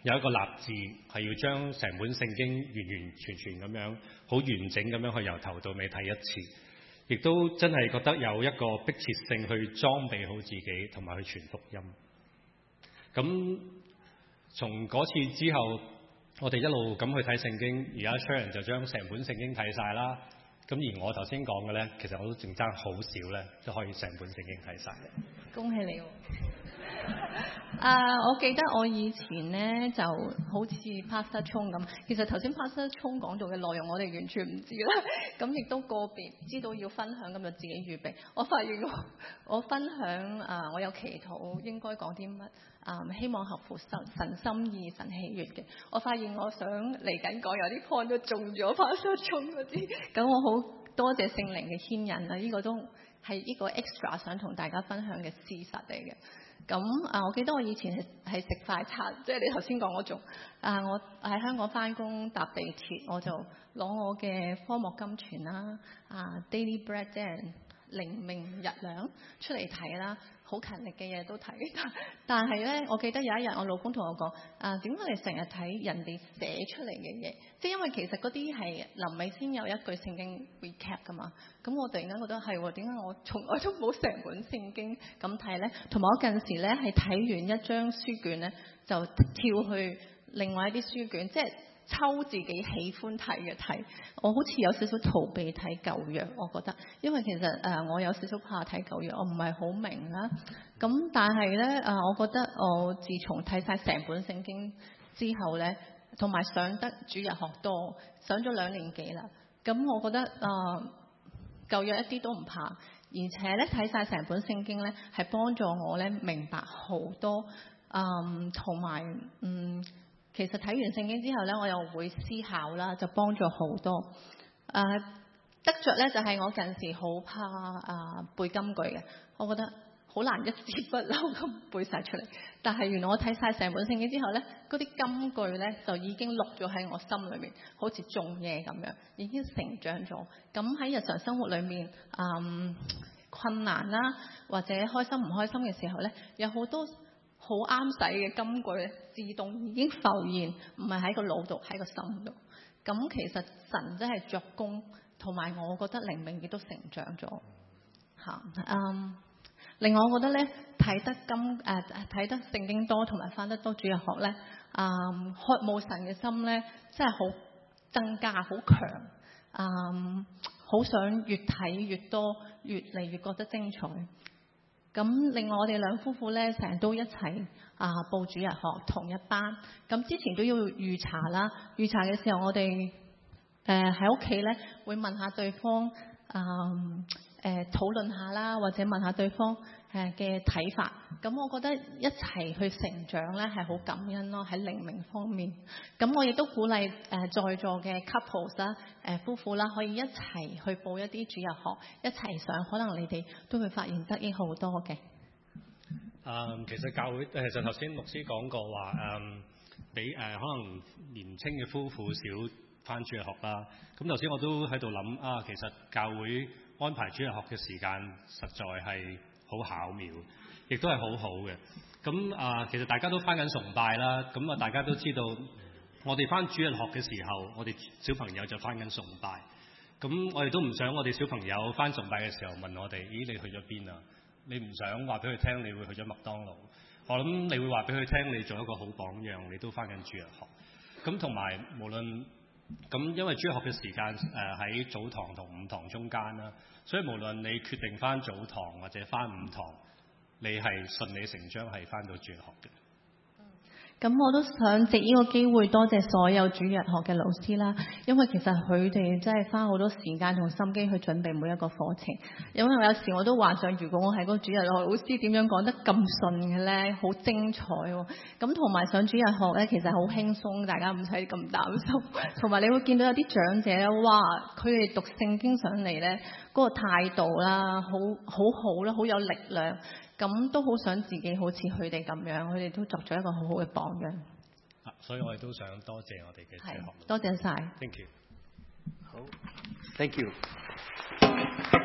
有一個立志係要將成本聖經完完全全咁樣好完整咁樣去由頭到尾睇一次，亦都真係覺得有一個迫切性去裝備好自己同埋去傳福音。咁從嗰次之後，我哋一路咁去睇聖經，而家 Sharon 就將成本聖經睇晒啦。咁而我頭先講嘅呢，其實我都淨爭好少呢，都可以成本聖經睇晒。 恭喜你喎！啊，我記得我以前呢就好似 Pastor Chung 咁，其實頭先 Pastor Chung 講到嘅內容我哋完全唔知啦，咁亦都個別知道要分享，咁就自己預備。我發現我我分享啊，我有祈禱應該講啲乜啊，希望合乎神神心意、神喜悅嘅。我發現我想嚟緊講有啲 point 都中咗 Pastor Chung 嗰啲，咁我好多謝聖靈嘅牽引啊！呢、這個都係呢個 extra 想同大家分享嘅事實嚟嘅。咁啊，我記得我以前係係食快餐，即係你頭先講嗰種啊，我喺香港翻工搭地鐵，我就攞我嘅科莫金泉啦，啊 Daily Bread 即係靈命日糧出嚟睇啦，好勤力嘅嘢都睇。但係咧，我記得有一日我老公同我講啊，點解你成日睇人哋寫出嚟嘅嘢？即係因為其實嗰啲係臨尾先有一句聖經 recap 噶嘛。咁我突然間覺得係喎，點解我從來都冇成本聖經咁睇咧？同埋我近時咧係睇完一張書卷咧，就跳去另外一啲書卷，即係抽自己喜歡睇嘅睇。我好似有少少逃避睇舊約，我覺得，因為其實誒、呃、我有少少怕睇舊約，我唔係好明啦。咁但係咧誒，我覺得我自從睇晒成本聖經之後咧，同埋上得主日學多，上咗兩年幾啦。咁我覺得誒。呃舊約一啲都唔怕，而且咧睇晒成本聖經咧，係幫助我咧明白好多，嗯，同埋嗯，其實睇完聖經之後咧，我又會思考啦，就幫助好多。誒、呃，得着咧就係、是、我近時好怕啊、呃、背金句嘅，我覺得好難一字不漏咁背晒出嚟。但係原來我睇晒成本聖經之後咧，嗰啲金句咧就已經錄咗喺我心裏面，好似種嘢咁樣，已經成長咗。咁喺日常生活裏面，嗯，困難啦，或者開心唔開心嘅時候咧，有好多好啱使嘅金句咧，自動已經浮現，唔係喺個腦度，喺個心度。咁其實神真係作工，同埋我覺得靈命亦都成長咗。嚇，嗯。另外，我覺得咧睇得金誒睇得聖經多，同埋翻得多主日學咧，啊、嗯、渴慕神嘅心咧，真係好增加，好強，啊、嗯、好想越睇越多，越嚟越覺得精彩。咁另外，我哋兩夫婦咧成日都一齊啊報主日學同一班。咁之前都要預查啦，預查嘅時候我哋誒喺屋企咧會問下對方啊。嗯誒、呃、討論下啦，或者問下對方誒嘅睇法。咁我覺得一齊去成長咧係好感恩咯，喺靈命方面。咁我亦都鼓勵誒、呃、在座嘅 couples 啦、呃、誒夫婦啦，可以一齊去報一啲主日學，一齊上，可能你哋都會發現得益好多嘅。誒、 嗯，其實教會其實頭先牧師講過話誒，俾、嗯、誒、呃、可能年輕嘅夫婦少返主日學啦。咁頭先我都喺度諗啊，其實教會安排主日學嘅時間實在係好巧妙，亦都係好好嘅。咁啊，其實大家都返緊崇拜啦。咁啊，大家都知道，我哋返主日學嘅時候，我哋小朋友就返緊崇拜。咁我哋都唔想我哋小朋友返崇拜嘅時候問我哋：咦，你去咗邊啊？你唔想話俾佢聽，你會去咗麥當勞。我諗你會話俾佢聽，你做一個好榜樣，你都返緊主日學。咁同埋無論咁，因為主日學嘅時間誒喺早堂同午堂中間啦，所以無論你決定返早堂或者返午堂，你係順理成章係返到主日學嘅。 咁我都想藉呢個機會多謝所有主日學嘅老師啦，因為其實佢哋真係花好多時間同心機去準備每一個課程。因為有時我都幻想，如果我係嗰個主日學老師，點樣講得咁順嘅咧？好精彩喎！咁同埋上主日學咧，其實好輕鬆，大家唔使咁擔心。同埋你會見到有啲長者咧，哇！佢哋讀聖經上嚟咧，嗰個態度啦，好好好啦，好有力量。咁都好想自己好似佢哋咁樣，佢哋都作咗一個好好嘅榜樣。 啊，所以我哋都想多謝我哋嘅主日學。 多謝晒。 Thank you。 好 ，Thank you。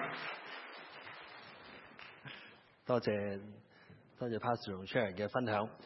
多謝多謝 Pastor 同 Sharon 嘅分享。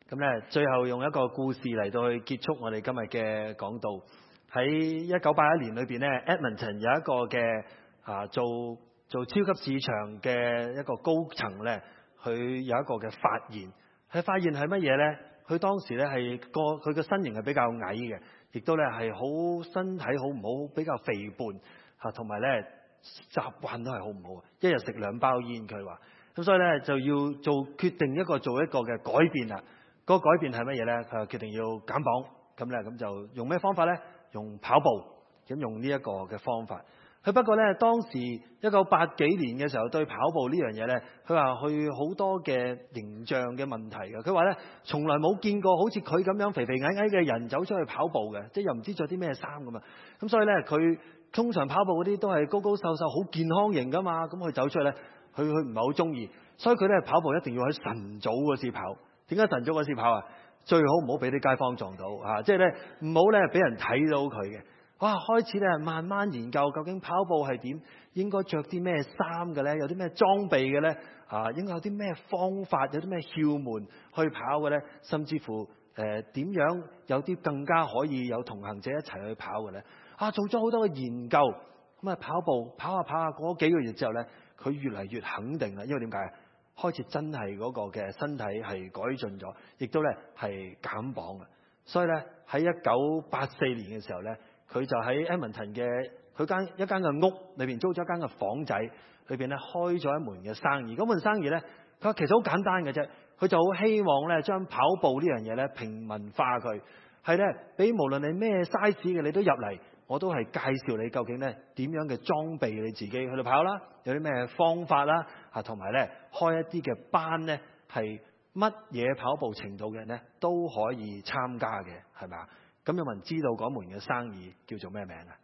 咁咧，最後用一個故事嚟到去結束我哋今日嘅講道。喺一九八一年裏邊咧 ，Edmonton 有一個嘅啊做做超級市場嘅一個高層咧，佢有一個嘅發現，佢發現係乜嘢咧？佢當時咧係個佢嘅身形係比較矮嘅，亦都咧係好身體好唔好，比較肥胖嚇，同埋咧習慣都係好唔好啊！一日食兩包煙，佢話咁，所以咧就要做決定一個做一個嘅改變啦。嗰、那個改變係乜嘢咧？佢話決定要減磅，咁咧咁就用咩方法咧？用跑步，咁用呢一個嘅方法。佢不過咧，當時一九八幾年嘅時候，對跑步呢樣嘢咧，佢話佢好多嘅形象嘅問題嘅。佢話咧，從來冇見過好似佢咁樣肥肥矮矮嘅人走出去跑步嘅，即係又唔知着啲咩衫咁啊。咁所以咧，佢通常跑步嗰啲都係高高瘦瘦、好健康型噶嘛。咁佢走出去咧，佢佢唔係好中意，所以佢咧跑步一定要喺晨早嗰時跑。點解晨早嗰時跑啊？最好唔好俾啲街坊撞到啊！即係咧唔好咧俾人睇到佢嘅。哇！開始咧慢慢研究究竟跑步係點，應該着啲咩衫嘅咧？有啲咩裝備嘅咧？啊，應該有啲咩方法？有啲咩竅門去跑嘅咧？甚至乎誒點樣有啲更加可以有同行者一齊去跑嘅咧？啊，做咗好多嘅研究。咁啊跑步跑下跑下過咗幾個月之後咧，佢越嚟越肯定啦。因為點解啊？開始真係嗰個嘅身體係改進咗，亦都咧係減磅嘅。所以咧喺一九八四年嘅時候咧，佢就喺 Edmonton 嘅佢間一間嘅屋裏邊租咗一間嘅房仔，裏邊咧開咗一門嘅生意。嗰門生意咧，佢話其實好簡單嘅啫。佢就好希望咧將跑步呢樣嘢咧平民化佢，係咧俾無論你咩 size 嘅你都入嚟，我都係介紹你究竟咧點樣嘅裝備你自己去到跑啦，有啲咩方法啦，啊同埋咧開一啲嘅班咧係乜嘢跑步程度嘅人咧都可以參加嘅，係咪啊？咁有冇人知道嗰門嘅生意叫做咩名啊？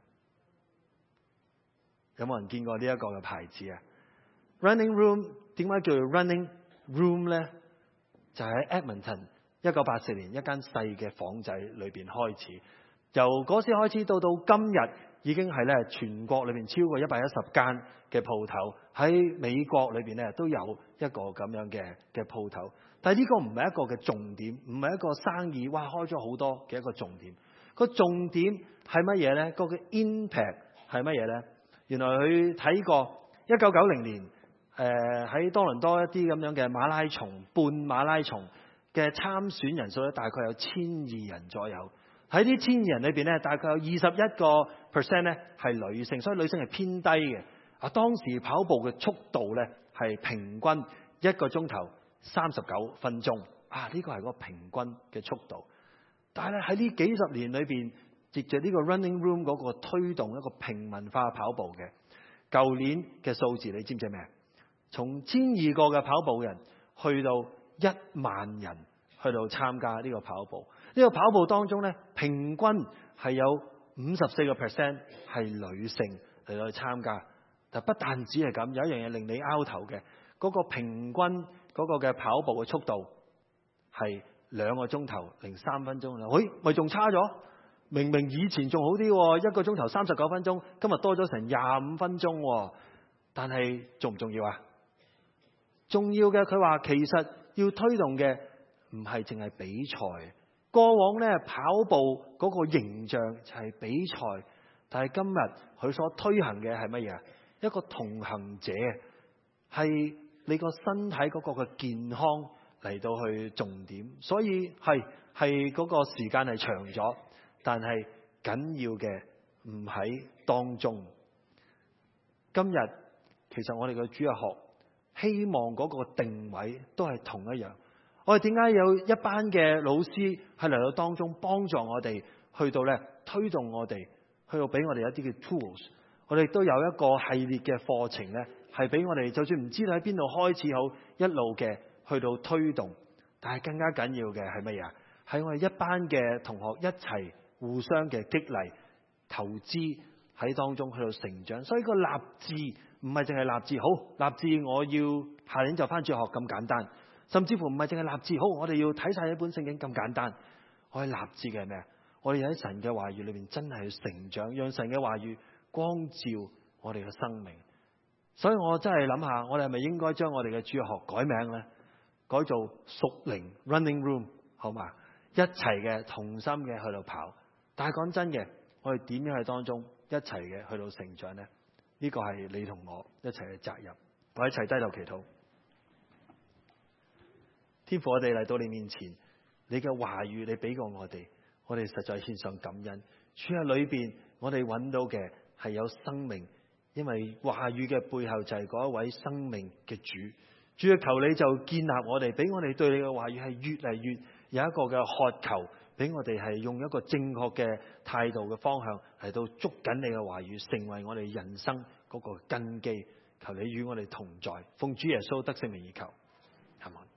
有冇人見過呢一個嘅牌子啊 ？Running Room 點解叫做 Running Room 咧？就喺 Edmonton 一九八四年一間細嘅房仔裏邊開始，由嗰時開始到到今日，已經係咧全國裏邊超過一百一十間嘅鋪頭，喺美國裏邊咧都有一個咁樣嘅嘅鋪頭。但係呢個唔係一個嘅重點，唔係一個生意哇開咗好多嘅一個重點。個重點係乜嘢咧？個嘅 impact 係乜嘢咧？原來佢睇過一九九零年誒喺多倫多一啲咁樣嘅馬拉松、半馬拉松嘅參選人數咧，大概有千二人左右。喺呢千二人裏邊咧，大概有二十一個 percent 咧係女性，所以女性係偏低嘅。啊，當時跑步嘅速度咧係平均一個鐘頭三十九分鐘。啊，呢個係個平均嘅速度。但係咧喺呢幾十年裏邊，藉着呢個 Running Room 嗰個推動一個平民化跑步嘅，舊年嘅數字你知唔知咩？從千二個嘅跑步人去到一萬人去到參加呢個跑步。呢個跑步當中咧，平均係有五十四個 percent 係女性嚟到參加。但不但止係咁，有一樣嘢令你拗頭嘅，嗰個平均嗰個嘅跑步嘅速度係兩個鐘頭零三分鐘啦。喂，咪仲差咗？明明以前仲好啲喎，一個鐘頭三十九分鐘，今日多咗成廿五分鐘喎。但係重唔重要啊？重要嘅，佢話其實要推動嘅唔係淨係比賽。過往咧跑步嗰個形象就係比賽，但係今日佢所推行嘅係乜嘢啊？一個同行者，係你個身體嗰個嘅健康嚟到去重點。所以係係嗰個時間係長咗，但係緊要嘅唔喺當中。今日其實我哋嘅主日學希望嗰個定位都係同一樣。我哋點解有一班嘅老師係嚟到當中幫助我哋去到咧推動我哋，去到俾我哋一啲嘅 tools。我哋都有一個系列嘅課程咧，係俾我哋就算唔知道喺邊度開始好，一路嘅去到推動。但係更加緊要嘅係乜嘢啊？係我哋一班嘅同學一齊互相嘅激勵、投資喺當中去到成長。所以個立志唔係淨係立志，好立志我要下年就返主學咁簡單。甚至乎唔係淨係立志，好我哋要睇晒一本聖經咁簡單。我哋立志嘅係咩啊？我哋喺神嘅話語裏面真係去成長，讓神嘅話語光照我哋嘅生命。所以我真係諗下，我哋係咪應該將我哋嘅主日學改名咧？改做屬靈 Running Room 好嘛？一齊嘅同心嘅去到跑。但係講真嘅，我哋點樣喺當中一齊嘅去到成長呢？呢個係你同我一齊嘅責任。我一齊低頭祈禱。天父，我哋嚟到你面前，你嘅話語你俾過我哋，我哋實在獻上感恩。主喺裏邊，我哋揾到嘅係有生命，因為話語嘅背後就係嗰一位生命嘅主。主要求你就建立我哋，俾我哋對你嘅話語係越嚟越有一個嘅渴求，俾我哋係用一個正確嘅態度嘅方向嚟到捉緊你嘅話語，成為我哋人生嗰個根基。求你與我哋同在，奉主耶穌得勝名而求，阿們。